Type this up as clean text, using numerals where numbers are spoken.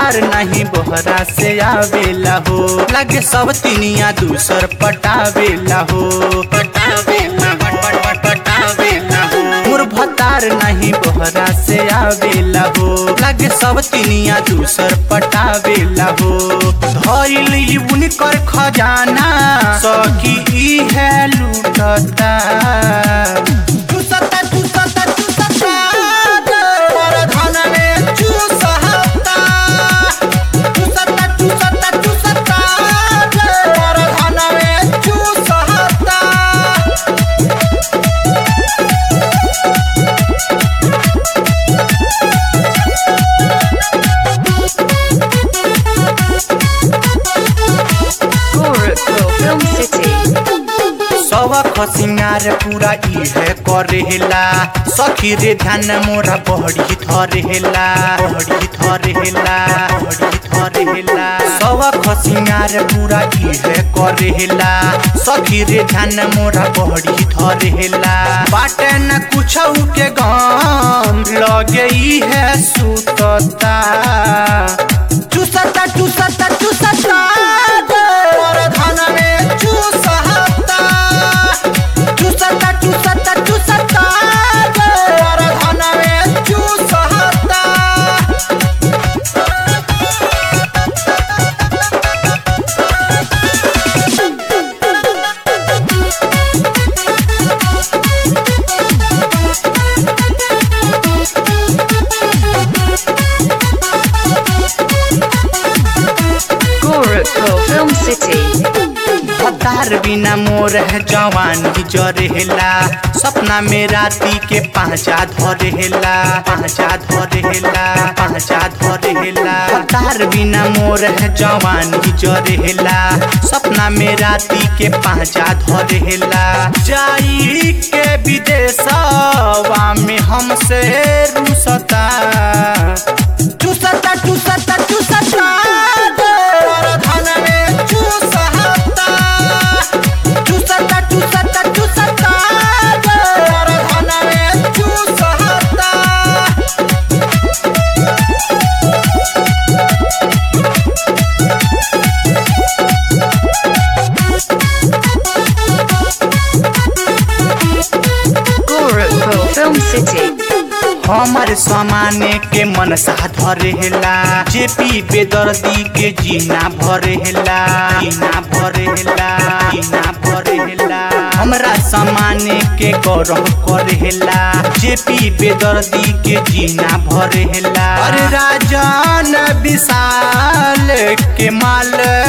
भतार नहीं बोहरा से आवेला हो, लगे सब तिनिया दूसर पटावेला हो। मोर भतार नहीं बोहरा से आवेला हो, लगे सब तिनिया दूसर पटावेला हो। धइल उनकर खजाना सखी ई है लूटता। सबक सिंगार पूरा इहे करेला, सखी रे ध्यान मोरा बहड़ी धरेला। सबक सिंगार पूरा इहे करेला, सखी रे ध्यान मोरा बहड़ी धरेला। बाटे न कुछ के गम लगे इहे सुतता। चुसता चुसता चुसता भतार बिना मोर है जवानी जरेला, सपना में राती के पांचा धरेला। भतार बिना मोर है जवानी जरेला, सपना में राती के पांचा धरेला। जाई के विदेशवा में हमसे रुसता। चुसता चुसता चुसता हमारे समाने के मन सा धरेला, जेपी बेदर्दी के जीना भरेला। हमरा समाने के गौरव करेला, जेपी बेदर्दी के जीना भरेला। अरे राजन विशाल के माल